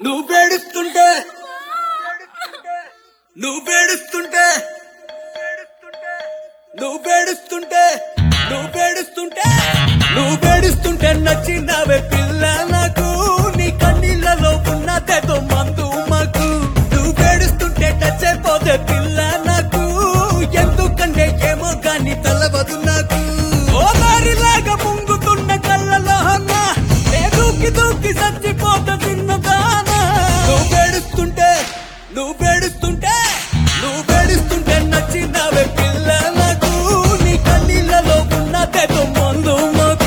నువ్వేడుస్తుంటే నువ్వేడుస్తుంటే నువ్వేడుస్తుంటే నువ్వేడుస్తుంటే నువ్వేడుస్తుంటే నచ్చినవే పిల్ల నాకు నీ కన్నీళ్ళలో ఉన్నదేదో మందు మాకు నువ్వేడుస్తుంటే టచ్ అయిపోతే పిల్ల నాకు ఎందుకంటే ఏమో గాని తెలవదు నాకు ఓ మారిలాగా ముంగుతున్న కళ్ళలో దూకి దూకి చచ్చిపోతా చిన్నదానా నువ్వేడుస్తుంటే నువ్వేడుస్తుంటే నువ్వేడుస్తుంటే నచ్చినవే పిల్ల నాకు నీ కన్నీళ్ళలో ఉన్నదేదో మందు మాకు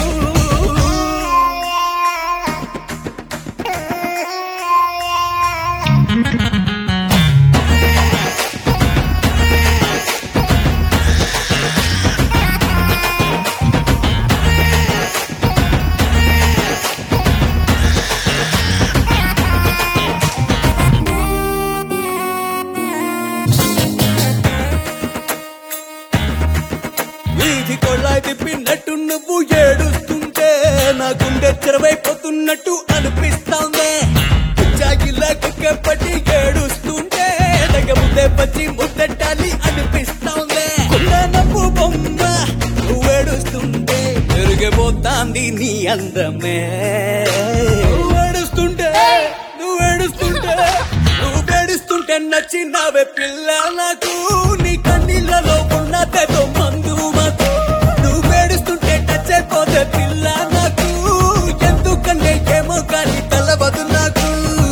వీధి కొళ్ళాయి తిప్పినట్టు నువ్వు ఏడుస్తుంటే నా గుండె చెరవైపోతున్నట్టు అనిపిస్తాందే జాగిలాకెప్పటి ఏడుస్తుంటే దగ్గముద్దే పచ్చి ముద్దెట్టాలి అనిపిస్తాందే గుండె నవ్వు బొమ్మ నువ్వేడుస్తుంటే పెరిగిపోతాంది నీ అందమే నువ్వేడుస్తుంటే నువ్వేడుస్తుంటే నువ్వేడుస్తుంటే నచ్చినవే పిల్ల నాకు నీ కన్నీళ్ళలో ఉన్నదేదో మందు మాకు నువ్వేడుస్తుంటే టచ్ అయిపోతే పిల్ల నాకు ఎందుకంటే ఏమో కానీ తెలవదు నాకు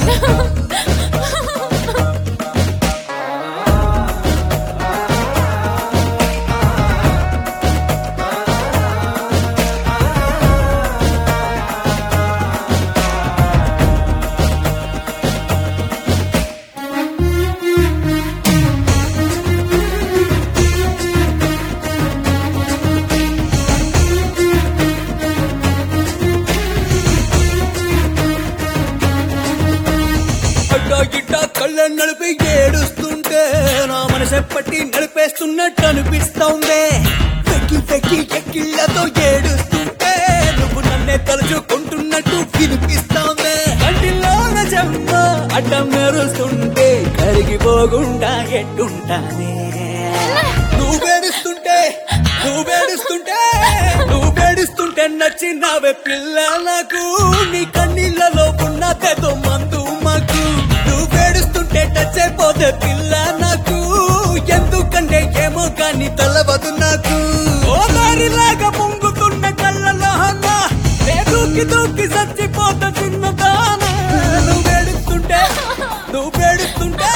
ఇట్టా కళ్ళ నడిపి ఏడుస్తుంటే నా మనసెప్పటి నడిపేస్తున్నట్టు అనిపిస్తోంది వెక్కి వెక్కి ఎక్కిళ్లతో ఏడుస్తుంటే నువ్వు నన్నే తలుచుకుంటున్నట్టు వినిపిస్తోంది కంటిలోన జమ్మ అడ్డం మెరుస్తుంటే కరిగిపోకుండా ఎట్టుంటానే నువ్వేడుస్తుంటే నువ్వేడుస్తుంటే నువ్వేడుస్తుంటే నచ్చినవే పిల్ల నాకు నీ కన్నీళ్ళలో ఉన్నదేదో మందు మాకు నువ్వేడుస్తుంటే టచ్ అయిపోతే పిల్ల నాకు ఎందుకంటే ఏమో కానీ తెలవదు నాకు ఓ దారిలాగా ముంగుతున్న కళ్ళలో దూకి దూకి చచ్చిపోతా చిన్నదానా నువ్వేడుస్తుంటే నువ్వేడుస్తుంటే